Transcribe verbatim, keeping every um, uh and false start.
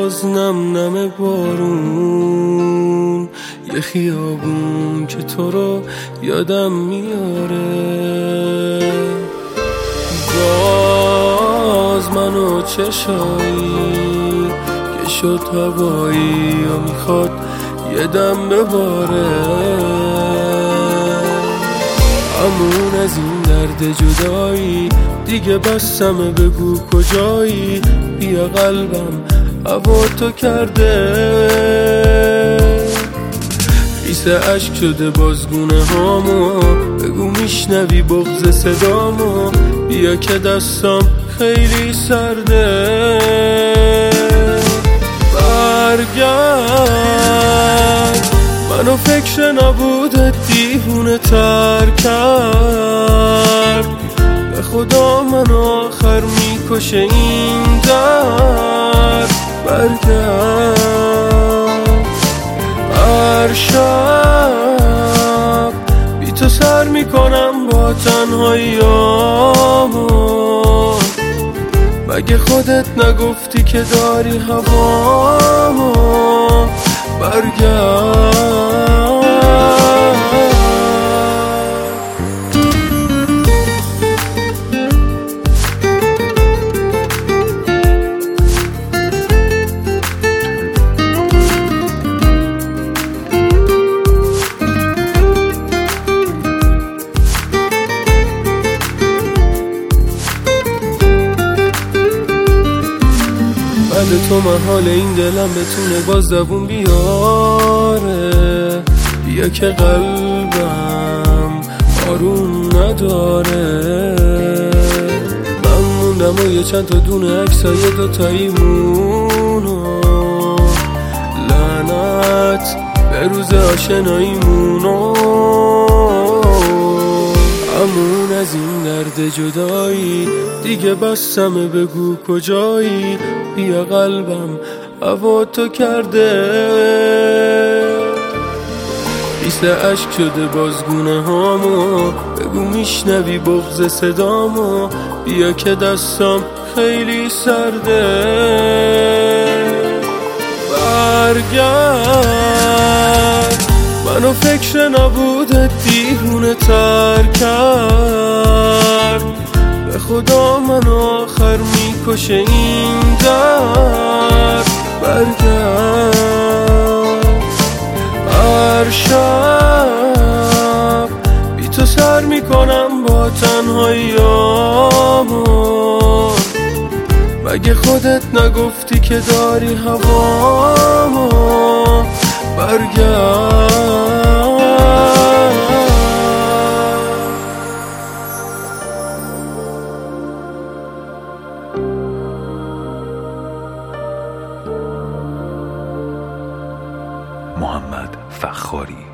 باز نم نم بارون، یه خیابون که تو رو یادم میاره. باز منو چشایی که شد هوایی و میخواد یه دم بباره. همون از این درد جدایی دیگه بسمه، بگو کجایی، بیا قلبم هوا تو کرده. خیس عشق شده بازگونه هامو، بگو میشنوی بغض صدامو، بیا که دستم خیلی سرده. برگرد منو فکر نبودت دیوونه تر کرد، به خدا منو آخر میکشه این درد. برگرد هر شب بی تو سر میکنم با تنهاییامو، مگه خودت نگفتی که داری هوامو؟ برگرد بعد تو محال این دلم بتونه باز زبون بیاره. بیا که قلبم آروم نداره. من موندم و یه چند تا دونه عکسای دوتاییمونو، لعنت به روز آشناییمونو. همون از این درد جدایی دیگه بسمه، بگو کجایی، بیا قلبم هوا تو کرده. خیس عشق شده بازگونه هامو، بگو میشنوی بغض صدامو، بیا که دستم خیلی سرده. برگرد منو فکر نبودت دیوونه تر کرد، به خدا منو آخر میکشه این درد. برگرد هر شب بی تو سر میکنم با تنهاییامو، مگه خودت نگفتی که داری هوامو؟ برگرد محمد فخاری.